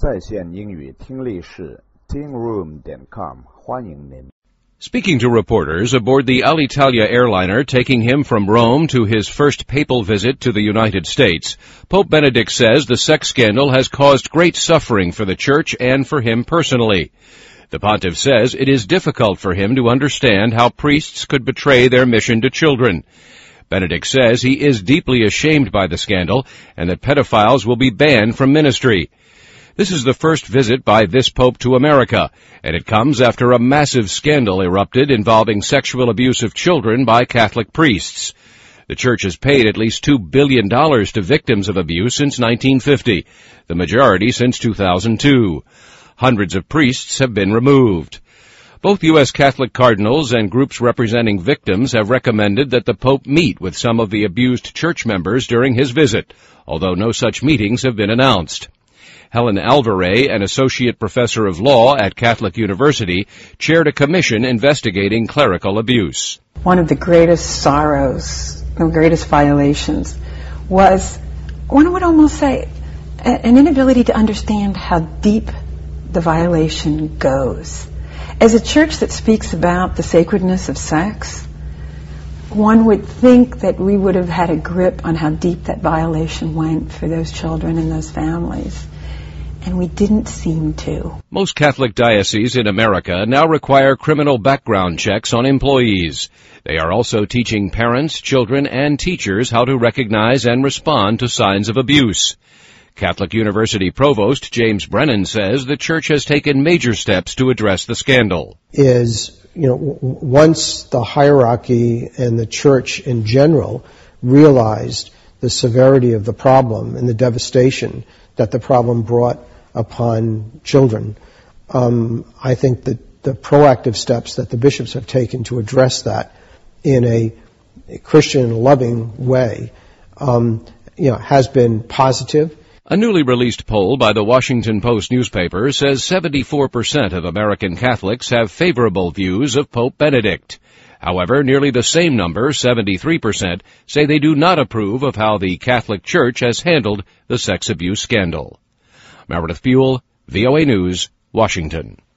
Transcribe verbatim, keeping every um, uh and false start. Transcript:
在线英语听力室 teen room dot com 欢迎您。 Speaking to reporters aboard the Alitalia airliner taking him from Rome to his first papal visit to the United States, Pope Benedict says the sex scandal has caused great suffering for the Church and for him personally. The pontiff says it is difficult for him to understand how priests could betray their mission to children. Benedict says he is deeply ashamed by the scandal and that pedophiles will be banned from ministry. This is the first visit by this pope to America, and it comes after a massive scandal erupted involving sexual abuse of children by Catholic priests. The Church has paid at least two billion dollars to victims of abuse since nineteen fifty, the majority since two thousand two. Hundreds of priests have been removed. Both U S Catholic cardinals and groups representing victims have recommended that the Pope meet with some of the abused church members during his visit, although no such meetings have been announced. Helen Alvarez, an associate professor of law at Catholic University, chaired a commission investigating clerical abuse. One of the greatest sorrows, the greatest violations, was, one would almost say, an inability to understand how deep the violation goes. As a church that speaks about the sacredness of sex, one would think that we would have had a grip on how deep that violation went for those children and those families. And we didn't seem to. Most Catholic dioceses in America now require criminal background checks on employees. They are also teaching parents, children, and teachers how to recognize and respond to signs of abuse. Catholic University Provost James Brennan says the Church has taken major steps to address the scandal. Is, you know, w- once the hierarchy and the Church in general realized the severity of the problem and the devastation that the problem brought upon children, um, I think that the proactive steps that the bishops have taken to address that in a, a Christian loving way, um, you know, has been positive. A newly released poll by the Washington Post newspaper says seventy-four percent of American Catholics have favorable views of Pope Benedict. However, nearly the same number, seventy-three percent, say they do not approve of how the Catholic Church has handled the sex abuse scandal. Meredith Buell, V O A News, Washington.